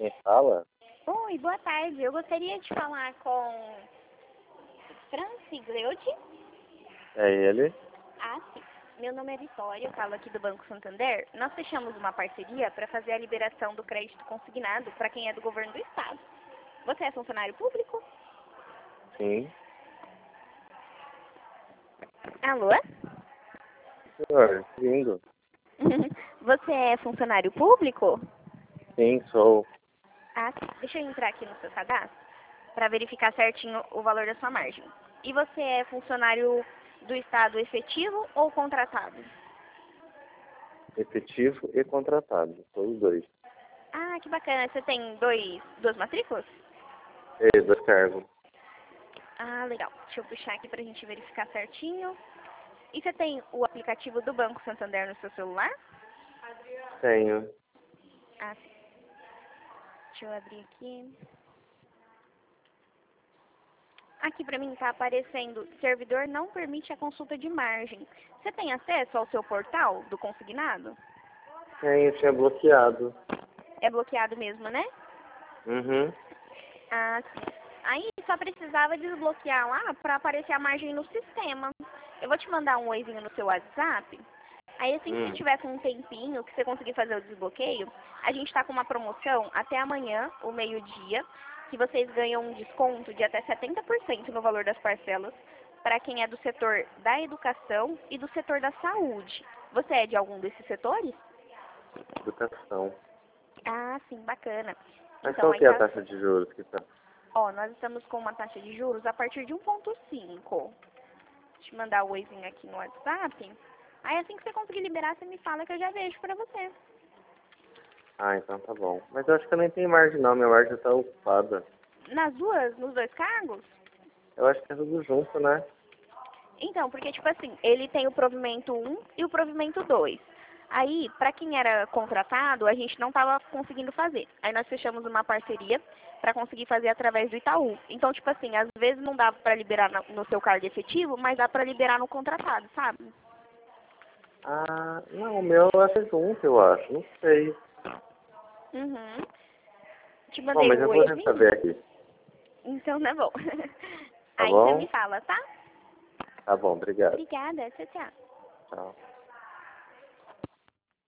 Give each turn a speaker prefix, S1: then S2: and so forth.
S1: Quem fala?
S2: Oi, boa tarde. Eu gostaria de falar com Francigleude.
S1: É ele?
S2: Ah, sim. Meu nome é Vitória, eu falo aqui do Banco Santander. Nós fechamos uma parceria para fazer a liberação do crédito consignado para quem é do governo do estado. Você é funcionário público?
S1: Sim.
S2: Alô?
S1: Senhor, lindo.
S2: Você é funcionário público?
S1: Sim, sou.
S2: Ah, sim. Deixa eu entrar aqui no seu cadastro para verificar certinho o valor da sua margem. E você é funcionário do estado efetivo ou contratado?
S1: Efetivo e contratado. Sou os dois.
S2: Ah, que bacana. Você tem duas matrículas?
S1: E dois cargos.
S2: Ah, legal. Deixa eu puxar aqui pra gente verificar certinho. E você tem o aplicativo do Banco Santander no seu celular?
S1: Tenho.
S2: Ah, sim. Deixa eu abrir aqui. Aqui pra mim tá aparecendo, servidor não permite a consulta de margem. Você tem acesso ao seu portal do consignado?
S1: Tenho, tinha bloqueado.
S2: É bloqueado mesmo, né?
S1: Uhum.
S2: Ah, sim. Aí só precisava desbloquear lá pra aparecer a margem no sistema. Eu vou te mandar um oizinho no seu WhatsApp. Aí assim que você tiver com um tempinho, que você conseguir fazer o desbloqueio, a gente tá com uma promoção até amanhã, o meio-dia, que vocês ganham um desconto de até 70% no valor das parcelas para quem é do setor da educação e do setor da saúde. Você é de algum desses setores?
S1: Educação.
S2: Ah, sim, bacana.
S1: Mas
S2: Então,
S1: qual
S2: aí
S1: que é a
S2: tá.
S1: taxa de juros que tá?
S2: Ó, nós estamos com uma taxa de juros a partir de 1,5. Deixa eu mandar o oizinho aqui no WhatsApp. Aí assim que você conseguir liberar, você me fala que eu já vejo pra você.
S1: Ah, então tá bom. Mas eu acho que eu nem tenho margem não. Minha margem tá ocupada.
S2: Nos dois cargos?
S1: Eu acho que é tudo junto, né?
S2: Então, porque tipo assim, ele tem o provimento 1 e o provimento 2. Aí, pra quem era contratado, a gente não tava conseguindo fazer. Aí nós fechamos uma parceria pra conseguir fazer através do Itaú. Então, tipo assim, às vezes não dava pra liberar no seu cargo efetivo, mas dá pra liberar no contratado, sabe?
S1: Ah, não, o meu eu acho que é junto, eu acho. Não sei.
S2: Uhum. Te
S1: Bom,
S2: mandei
S1: mas
S2: o
S1: eu vou
S2: oizinho?
S1: saber aqui.
S2: Então tá bom.
S1: Tá
S2: Aí você
S1: bom?
S2: me fala, tá?
S1: Tá bom, obrigado.
S2: Obrigada, tchau, tchau.
S1: Tchau.